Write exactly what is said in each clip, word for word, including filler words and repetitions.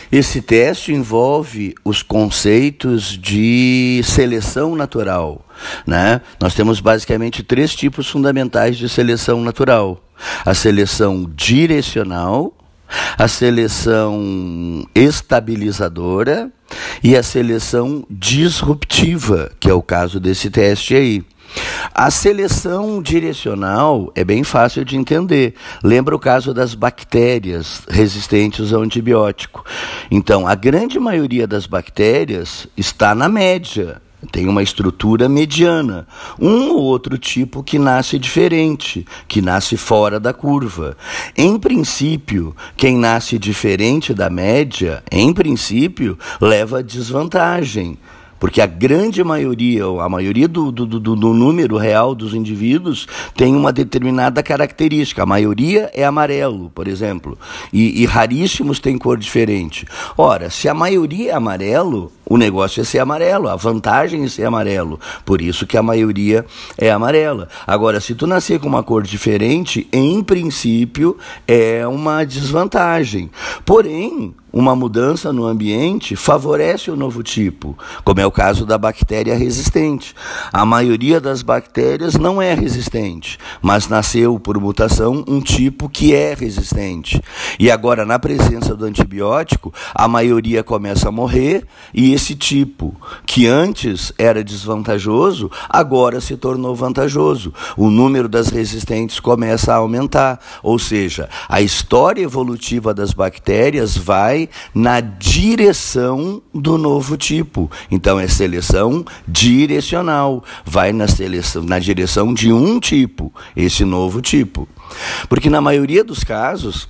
Esse teste envolve os conceitos de seleção natural, né? Nós temos basicamente três tipos fundamentais de seleção natural: a seleção direcional, a seleção estabilizadora e a seleção disruptiva, que é o caso desse teste aí. A seleção direcional é bem fácil de entender. Lembra o caso das bactérias resistentes ao antibiótico. Então, a grande maioria das bactérias está na média. Tem uma estrutura mediana, um ou outro tipo que nasce diferente, que nasce fora da curva. Em princípio, quem nasce diferente da média, em princípio, leva desvantagem. Porque a grande maioria, a maioria do, do, do, do número real dos indivíduos tem uma determinada característica. A maioria é amarelo, por exemplo, e, e raríssimos têm cor diferente. Ora, se a maioria é amarelo, o negócio é ser amarelo, a vantagem é ser amarelo. Por isso que a maioria é amarela. Agora, se tu nascer com uma cor diferente, em princípio, é uma desvantagem. Porém, uma mudança no ambiente favorece o novo tipo, como é o caso da bactéria resistente. A maioria das bactérias não é resistente, mas nasceu por mutação um tipo que é resistente. E agora, na presença do antibiótico, a maioria começa a morrer e esse tipo, que antes era desvantajoso, agora se tornou vantajoso. O número das resistentes começa a aumentar, ou seja, a história evolutiva das bactérias vai na direção do novo tipo. Então é seleção direcional, vai na seleção, na direção de um tipo, esse novo tipo. Porque na maioria dos casos,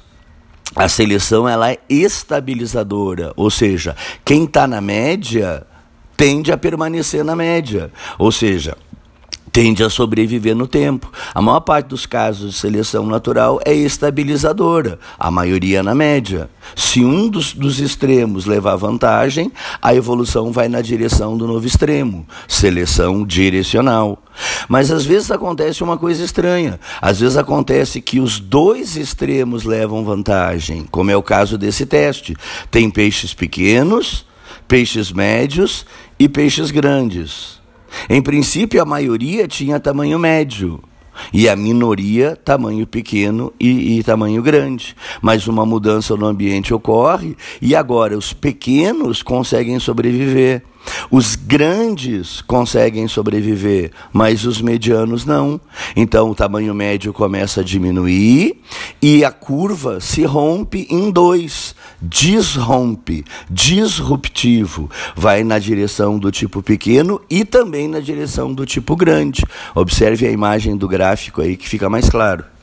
a seleção ela é estabilizadora, ou seja, quem está na média tende a permanecer na média, ou seja, tende a sobreviver no tempo. A maior parte dos casos de seleção natural é estabilizadora, a maioria na média. Se um dos, dos extremos levar vantagem, a evolução vai na direção do novo extremo, seleção direcional. Mas às vezes acontece uma coisa estranha. Às vezes acontece que os dois extremos levam vantagem, como é o caso desse teste. Tem peixes pequenos, peixes médios e peixes grandes. Em princípio, a maioria tinha tamanho médio e a minoria tamanho pequeno e, e tamanho grande. Mas uma mudança no ambiente ocorre e agora os pequenos conseguem sobreviver. Os grandes conseguem sobreviver, mas os medianos não. Então o tamanho médio começa a diminuir e a curva se rompe em dois. Desrompe, disruptivo. Vai na direção do tipo pequeno e também na direção do tipo grande. Observe a imagem do gráfico aí que fica mais claro.